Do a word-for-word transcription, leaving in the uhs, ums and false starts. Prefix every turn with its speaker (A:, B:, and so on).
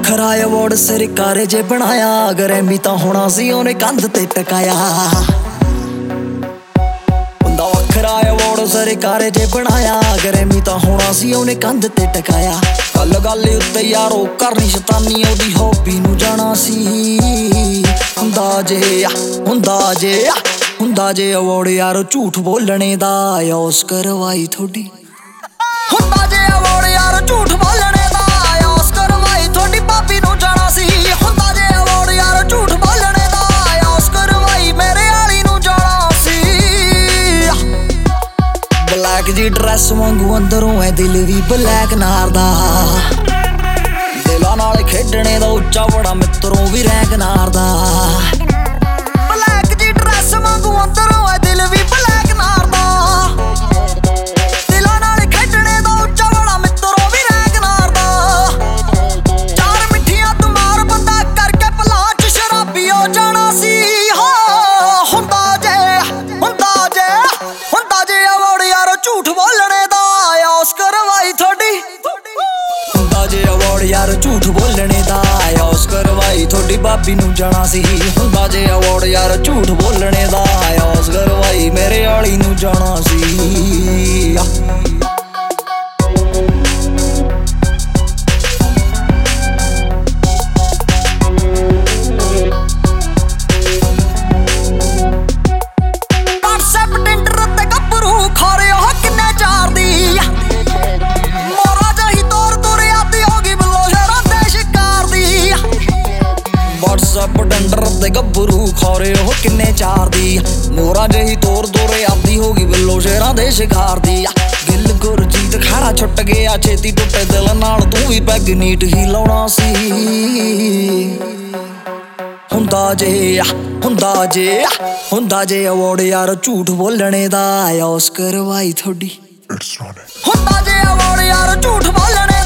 A: ਵੱਖਰਾ ਅਵਾਰਡ ਸਰਕਾਰੇ ਜੇ ਬਣਾਇਆ, ਗਰੈਮੀ ਤਾਂ ਹੋਣਾ ਸੀ ਉਹਨੇ ਕੰਧ ਤੇ ਟਕਾਇਆ। ਹੁੰਦਾ ਵੱਖਰਾ ਅਵਾਰਡ ਸਰਕਾਰੇ ਜੇ ਬਣਾਇਆ, ਗਰੈਮੀ ਤਾਂ ਹੋਣਾ ਸੀ ਉਹਨੇ ਕੰਧ ਤੇ ਟਕਾਇਆ। ਗੱਲ ਗੱਲ ਉੱਤੇ ਯਾਰੋ ਕਰਨੀ ਸ਼ੈਤਾਨੀ, ਉਹਦੀ ਹੌਬੀ ਨੂੰ ਜਾਣਾ ਸੀ। ਹੁੰਦਾ ਜੇ ਹੁੰਦਾ ਜੇ ਹੁੰਦਾ ਜੇ ਅਵਾਰਡ ਯਾਰੋ ਝੂਠ ਬੋਲਣੇ ਦਾ, ਔਸਕਰ ਵਾਈ ਥੋਡੀ। ਹੁੰਦਾ ਜੇ ਅਵਾਰਡ ਯਾਰ ਝੂਠ ਬੋਲਣੇ ਦਾ, ਔਸਕਰ ਵਾਈ ਥੋਡੀ ਭਾਬੀ ਨੂੰ ਜਾਣਾ ਸੀ। ਹੁੰਦਾ ਜੇ ਅਵਾਰਡ ਯਾਰ ਝੂਠ ਬੋਲਣੇ ਦਾ, ਔਸਕਰ ਵਾਈ ਮੇਰੇ ਵਾਲੀ ਨੂੰ ਜਾਣਾ ਸੀ। ਬਲੈਕ ਜੀ ਡਰੈਸ ਵਾਂਗੂ ਅੰਦਰੋਂ ਐ ਦਿਲ ਵੀ ਬਲੈਕ ਨਾਰ ਦਾ, ਦਿਲਾਂ ਨਾਲ ਖੇਡਣੇ ਦਾ ਉੱਚਾ ਬੜਾ ਮਿੱਤਰੋਂ ਵੀ ਰੈਂਕ ਨਾਰ ਦਾ। ਬਲੈਕ ਜੀ ਡਰੈਸ ਵਾਂਗੂ ਅੰਦਰੋਂ ਐ ਦਿਲ ਵੀ ਬਲੈਕ ਨਾਰ ਦਾ, ਦਿਲਾਂ ਨਾਲ ਖੇਡਣੇ ਦਾ ਉੱਚਾ ਬੜਾ ਮਿੱਤਰੋਂ ਵੀ ਰੈਂਕ ਨਾਰ ਦਾ। ਚਾਰ ਮਿੱਠੀਆਂ ਤੁਮਾਰ ਬੰਦਾ ਕਰਕੇ ਭਲਾ ਚ ਸ਼ਰਾਬੀ ਹੋ ਜਾਣਾ ਸੀ। ਹੁੰਦਾ ਜੇ ਹੁੰਦਾ ਜੇ ਹੁੰਦਾ ਜੇ ਅਵਾਰਡ ਯਾਰ ਝੂਠ ਬੋਲਣੇ ਦਾ, ਔਸਕਰ ਵਾਈ ਥੋਡੀ। ਹੁੰਦਾ ਜੇ ਅਵਾਰਡ ਯਾਰ ਝੂਠ ਬੋਲਣੇ ਦਾ, ਔਸਕਰ ਵਾਈ ਥੋਡੀ ਭਾਬੀ ਨੂੰ ਜਾਣਾ ਸੀ। ਹੁੰਦਾ ਜੇ ਅਵਾਰਡ ਯਾਰ ਝੂਠ ਬੋਲਣੇ ਦਾ, ਔਸਕਰ ਵਾਈ ਮੇਰੇ ਵਾਲੀ ਨੂੰ ਜਾਣਾ ਸੀ। ਵਟਸਐਪ ਟਿੰਡਰ ਤੇ ਗੱਭਰੂ ਖੋਰੇ ਉਹ ਕਿੰਨੇ ਚਾਰ ਦੀ, ਮੋਰਾ ਜਹੀ ਤੋਰ ਤੁਰ ਆਦੀ ਹੋ ਗਈ ਬਿੱਲੋ ਸ਼ਹਿਰਾਂ ਦੇ ਸ਼ਿਕਾਰ ਦੀ। ਵਟਸਐਪ ਟਿੰਡਰ ਤੇ ਗੱਭਰੂ ਖੋਰੇ ਉਹ ਕਿੰਨੇ ਚਾਰ ਦੀ, ਮੋਰਾ ਜਹੀ ਤੋਰ ਤੁਰ ਆਦੀ ਹੋ ਗਈ ਬਿੱਲੋ ਸ਼ਹਿਰਾਂ ਦੇ ਸ਼ਿਕਾਰ ਦੀ। ਗਿੱਲ ਗੁਰਜੀਤ ਖਾਰਾ ਛੁੱਟ ਗਿਆ ਛੇਤੀ ਟੁੱਟੇ ਦਿਲ ਨਾਲ, ਤੂੰ ਵੀ ਪੈਗ ਨੀਟ ਹੀ ਲਾਉਣਾ ਸੀ। ਹੁੰਦਾ ਜੇ ਹੁੰਦਾ ਜੇ ਹੁੰਦਾ ਜੇ ਅਵਾਰਡ ਯਾਰ ਝੂਠ ਬੋਲਣੇ ਦਾ, ਔਸਕਰ ਵਾਈ ਥੋਡੀ। ਹੁੰਦਾ ਜੇ ਅਵਾਰਡ ਯਾਰ ਝੂਠ ਬੋਲਣੇ